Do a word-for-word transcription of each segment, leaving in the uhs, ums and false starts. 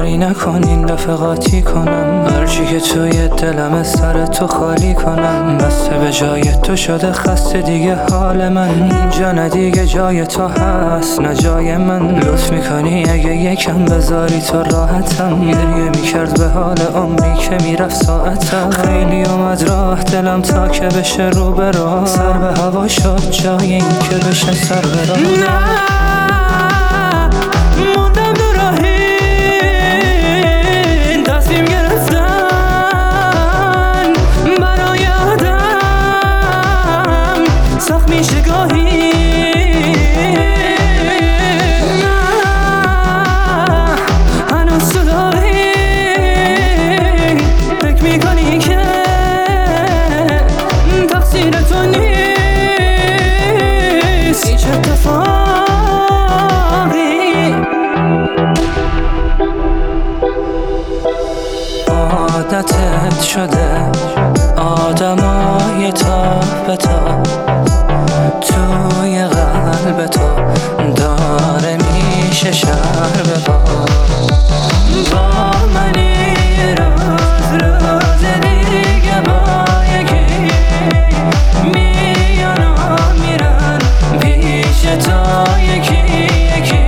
کاری نکن این دفعه قاطی کنم، هرچی که توی دلم سر تو خالی کنم. بسته به جای تو شده خسته دیگه حال من، اینجا نه دیگه جای تو هست نه جای من. لطف میکنی اگه یکم بذاری تو راحتم، گریه میکرد به حال عمری که میرفت ساعتم. خیلی اومد راه دلم تا که بشه رو به راه، سر به هوا شد جای این که بشه سر به راه. موندم دو راهی تصمیم گرفتن برای آدم سخت میشه گاهی. هنوز تو داری فکر میکنی که تقصیر تو نیست هیچ اتفاقی. عادتت شده آدمای تا به تا توی قلب تو داره میشه شهر به با. با منی روز روز دیگه با یکی میان و میرن پیش تو یکی یکی.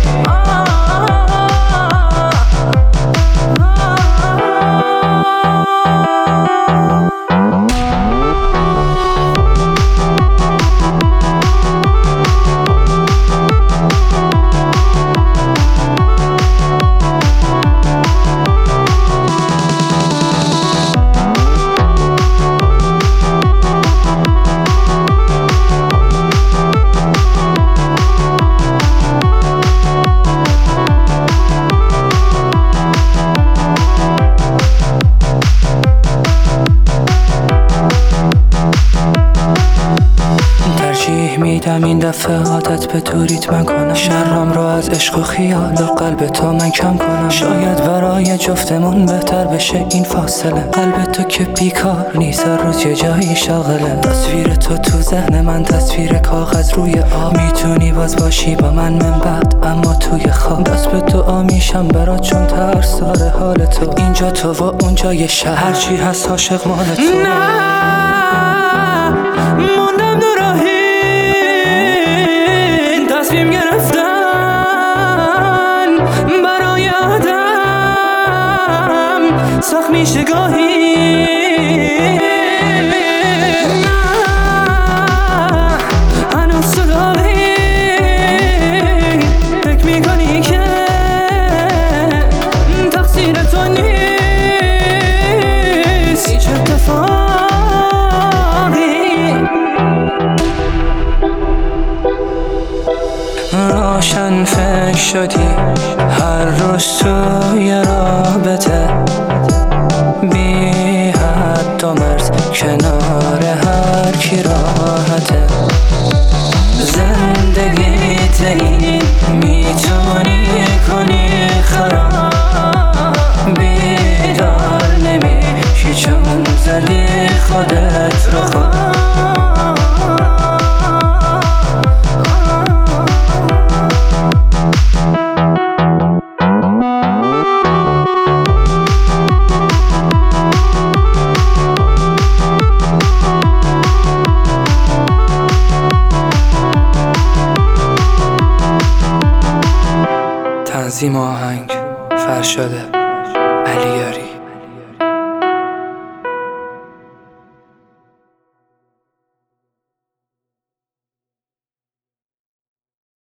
میدم این دفعه عادت به تو ریتم کنم، شرم رو از عشق و خیال و قلب تو من کم کنم. شاید برای جفتمون بهتر بشه این فاصله، قلب تو که بیکار نیست هر روز یه جایی شاغله. تصویر تو تو ذهن من تصویر کاغذ روی آب، میتونی باز باشی با من من بعد اما توی خواب. دست به دعا میشم برات چون ترس داره حال تو، اینجا تو و اونجا یه شهر هرچی هست عاشق مال تو. موندم دو راهی تصمیم گرفتن برای آدم سخت میشه گاهی. هنوز تو داری فکر میکنی که تقصیر تو نیست هیچ اتفاقی. روشن فکر شدی هر روز توی رابطه، بی حد و مرز کنار هر کی راحته. زندگیت این میتونی کنی خراب، بیدار نمیشی چون زدی خودت رو خواب. تنظیم آهنگ فرشاد علیاری.